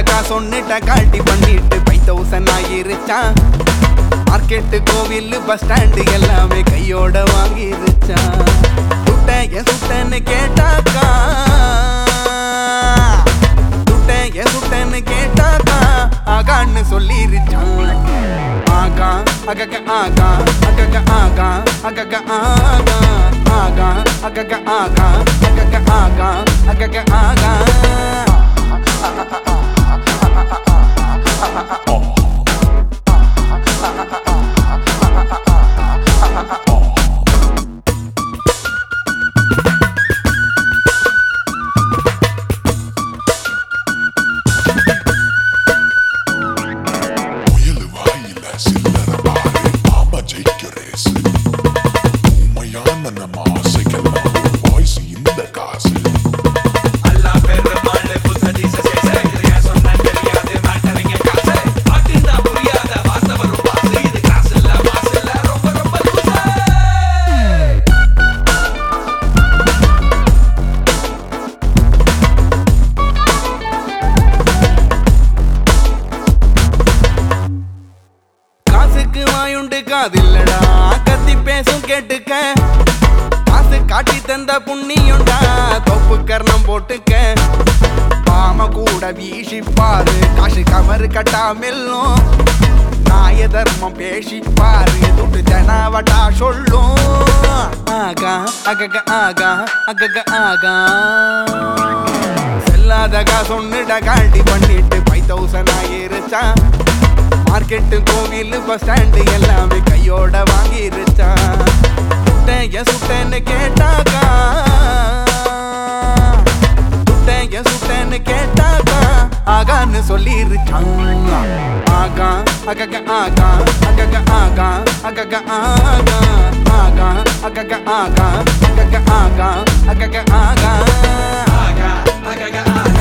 சொன்னிட்ட காட்டி பண்ணிட்டு 5000 ஆகிருச்சான். மார்க்கெட்டு கோவில் பஸ் ஸ்டாண்டு எல்லாமே கையோட வாங்கிருச்சான். சுட்டன்னு கேட்டாக்கா சுட்டன்னு கேட்டாக்கா ஆகான்னு சொல்லிருச்சான். ஆகா அகக ஆகா அகக ஆகா அகக ஆகா ஆகா அகக ஆகா அகக ஆகா அகக ஆகா. வாயுண்டு காதில்லடா கத்தி பேசும் கேட்டுக்க. காசு காட்டி தந்த புண்ணியுண்டா தொப்பு கர்ணம் போட்டுக்க. பாம கூட வீசிப்பாரு காசு கமரு கட்டாமெல்லும். நாய தர்மம் பேசிப்பாரு துட்டு ஜனாவட்டா சொல்லும். ஆகா அகக ஆகா அகக ஆகா. செல்லாதகா சொன்னிட காட்டி பண்ணிட்டு 5000 ஆகிருச்சான். மார்க்கெட்டு கோவில் பஸ் ஸ்டாண்டு எல்லாமே கையோட வாங்கிருச்சான். சுட்டன்னு கேட்டாக்கா சுட்டன்னு கேட்டாக்கா ஆகான்னு சொல்லிருச்சான். ஆகா அகக ஆகா அகக ஆகா அகக ஆகா ஆகா அகக ஆகா அகக ஆகா அகக ஆகா ஆகா அகக ஆகா.